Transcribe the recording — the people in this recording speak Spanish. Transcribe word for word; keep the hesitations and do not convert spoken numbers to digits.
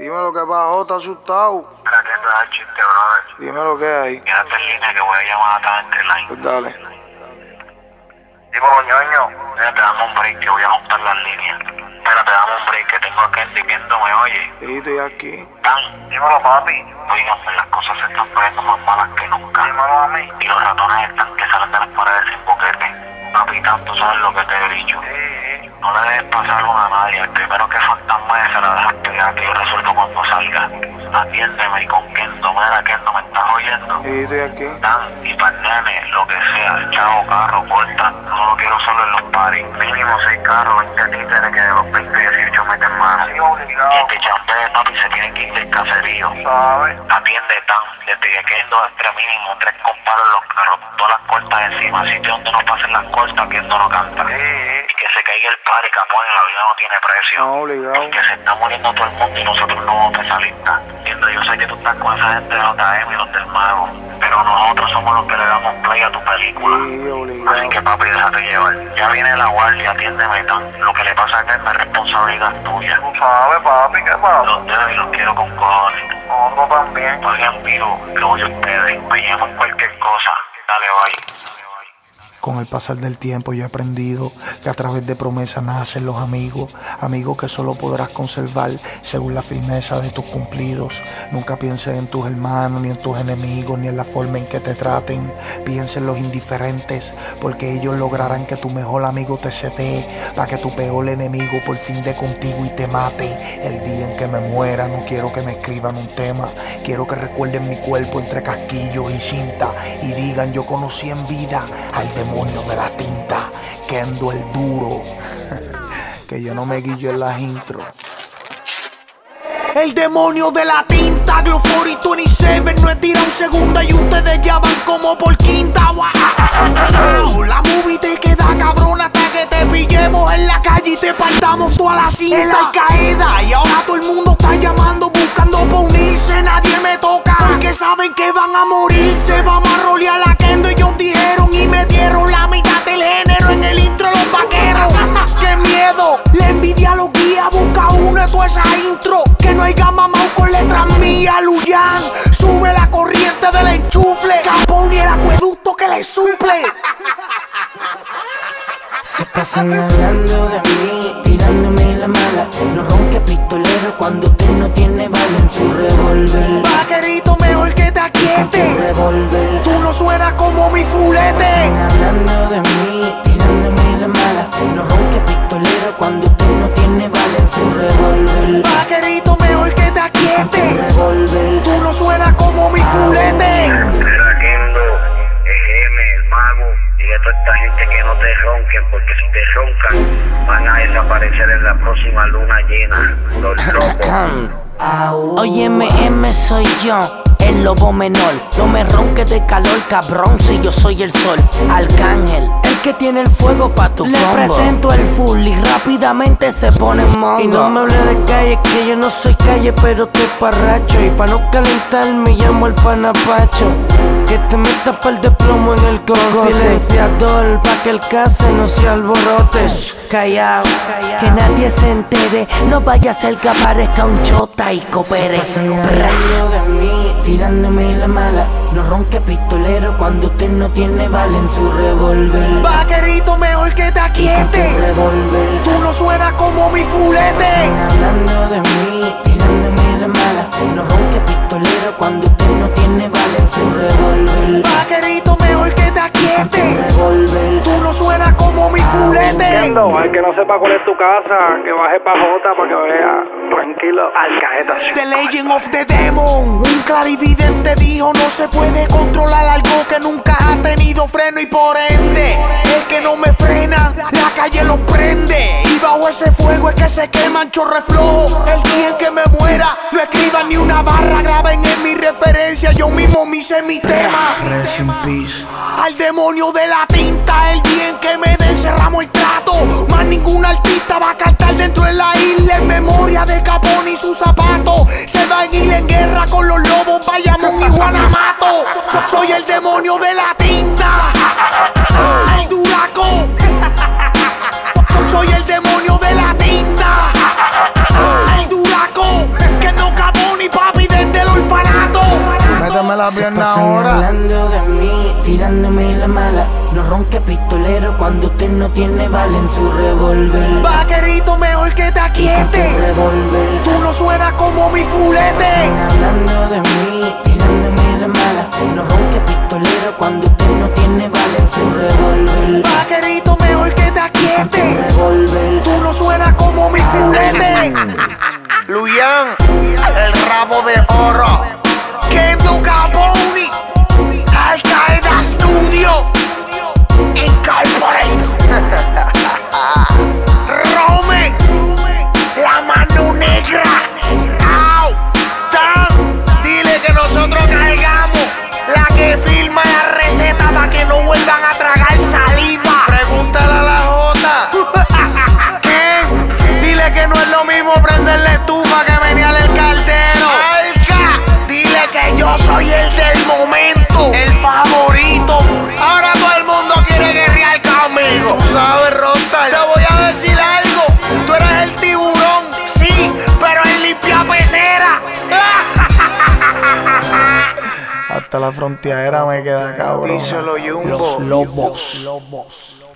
Dime lo que pasó, ¿estás asustado? Mira, que esto es el chiste, brother. Dime lo que hay. Quédate en línea que voy a llamar a Talent Line. Pues dale. Digo, ñoño, mira, te damos un break que voy a juntar las líneas. Espera, te damos un break que tengo a Kendi Kendo, ¿me oye? Sí, estoy aquí. Dan, dímelo, papi. Oigan, las cosas se están poniendo más malas que nunca. Dímelo a mí. Y los ratones están que salen de las paredes sin boquete. Papi, tanto sabes lo que te he dicho. Sí. No le dejes pasar una a nadie. El primero que fantasma se la dejas pegar, que yo resuelvo cuando salga. Atiéndeme y con Kendo, mira, Kendo, ¿me estás oyendo? Sí, estoy aquí. Dan, y para el nene, lo que sea, chavo, carro, corta. No lo quiero solo en los paris. Mínimo seis carros, veinte títeres que de los veinte, dieciocho meten mano. Sí, obligado. Y este chambé, papi, se tiene que ir del caserío. ¿Sabes? Atiende, Dan, desde que Kendo entre mínimo tres comparos en los carros, todas las cortas encima. Sitio donde no pasen las cortas, Kendo no canta. Sí. Y que se caiga el pari, capón, y la vida no tiene precio. No, obligado. Que se está muriendo todo el mundo y nosotros no vamos a empezar lista. Entiendo, yo sé que tú estás con esa gente de J M y los del mago, pero nosotros somos los que le damos play a tu película. Sí, obligado. Así que, papi, déjate llevar. Ya viene la guardia, atiéndeme, Dan. Lo que le pasa a que es mi responsabilidad tuya. Tú sabes, papi, ¿qué pasa? Los dejo y los quiero con cojones. Nosotros también. Oigan, vivo, que voy a ustedes. Me llaman cualquier cosa. Dale, bye. Con el pasar del tiempo yo he aprendido que a través de promesas nacen los amigos, amigos que solo podrás conservar según la firmeza de tus cumplidos. Nunca pienses en tus hermanos, ni en tus enemigos, ni en la forma en que te traten. Piensa en los indiferentes, porque ellos lograrán que tu mejor amigo te setee, para que tu peor enemigo por fin dé contigo y te mate. El día en que me muera no quiero que me escriban un tema, quiero que recuerden mi cuerpo entre casquillos y cinta y digan: yo conocí en vida al demonio de la tinta, Kendo el duro. Que yo no me guillo en las intros. El demonio de la tinta, Glow cuarenta veintisiete, no es tirar un segundo y ustedes ya van como por quinta. Wow. La movie te queda cabrona hasta que te pillemos en la calle y te partamos toda la cinta. En la Al-Qaeda y ahora todo el mundo está llamando buscando pa' unirse, nadie me toca porque saben que van a morirse. Vamos a rolear la Kendo, ellos dijeron y me dieron la mitad del género en el intro los vaqueros. ¡Qué miedo! La envidia los guía, busca uno de toda esa intro. Que no haya mamado con letras mías, Luyan. Sube la corriente del enchufle, Capón y el acueducto que le suple. Se pasan hablando de mí, tirándome la mala. No ronque pistolero cuando usted no tiene bala en su revólver. Vaquerito, mejor que te aquiete. Tú no suenas como mi fulete. Se pasan hablando de mí, tirándome la mala. No ronque pistolero cuando usted no tiene bala en su revólver. Vaquerito, mejor que te aquiete. Tú no suenas como mi fulete. Mira, Kendo, es M, el mago. Dile a toda esta gente que no te ronquen, porque si te roncan van a desaparecer en la próxima luna llena. Los locos. Óyeme, M soy yo, el lobo menor. No me ronques de calor, cabrón, si yo soy el sol. Arcángel, el que tiene el fuego pa' tu Le combo. Presento el full y rápidamente se pone mongo. Y no me hable de calle, que yo no soy calle, pero te parracho. Y pa' no calentarme llamo al panapacho. Que te metas par de plomo en el cogote. Silenciador, pa' que el case no se alborote. Callao, que nadie se entere. No vaya a ser que aparezca un chota y coopere. Se pasan hablando de mí, tirándome la mala. No ronque pistolero cuando usted no tiene bala en su revólver. Vaquerito, mejor que te aquiete. Tú no suenas como mi fulete. Se pasan hablando de mí, tirándome la mala. No ronque pistolero cuando usted no tiene bala en su revólver. Vaquerito, mejor que te aquiete. Tú no suenas como mi fulete. Kendo, el que no sepa cuál es tu casa, que baje pa' Jota para que vea. Tranquilo, Al-Qaeda. The Legend of the Demon. Un clarividente dijo: no se puede controlar algo que nunca ha tenido freno. Y por ende, el que no me frena, la calle lo prende. Y bajo ese fuego es que se queman chorre flojo. El día en que me muera, no escriban ni una barra, graben en mi referencia. Yo mismo me hice mi tema. Rest in peace. Al demonio de la tinta, el día en que me den cerramos el trato. Más ningún artista va a cantar dentro de la isla en memoria de Capón y sus zapatos. Se va en ir en guerra con los lobos, Bayamón y Guanamato. Soy el demonio de la tinta, el duraco. Soy el demonio de la tinta, el duraco. Que no cabe la Se pierna pasan ahora. hablando de mí, tirándome la mala. No ronque pistolero cuando usted no tiene bala en su revólver. Vaquerito, mejor que te Con tu aquietes. revólver. Tú no suenas como mi Se fulete. pasan hablando de mí, tirándome la mala. No ronque pistolero cuando usted no tiene bala en su revólver. Vaquerito, mejor que te Con tu aquietes. revólver. Tú no suenas como mi fulete. Luyan, el rabo de oro. Kendo Caponi. Al Qaeda Studio. Incorporate. Rome. La mano negra. Au. Tan, dile que nosotros cargamos la que firma la receta para que no vuelvan a tragar saliva. Pregúntale a la Jota. ¿Qué? Dile que no es lo mismo prenderle estufa que menear el caldero. Alca. Dile que yo soy el del momento. El favorito. Ahora todo el mundo quiere guerrear conmigo. Tú sabes, Rontal. Te voy a decir algo. Tú eres el tiburón. Sí, pero él limpia pecera. Hasta la frontera me queda cabrón. Díselo, Jumbo. Los lobos.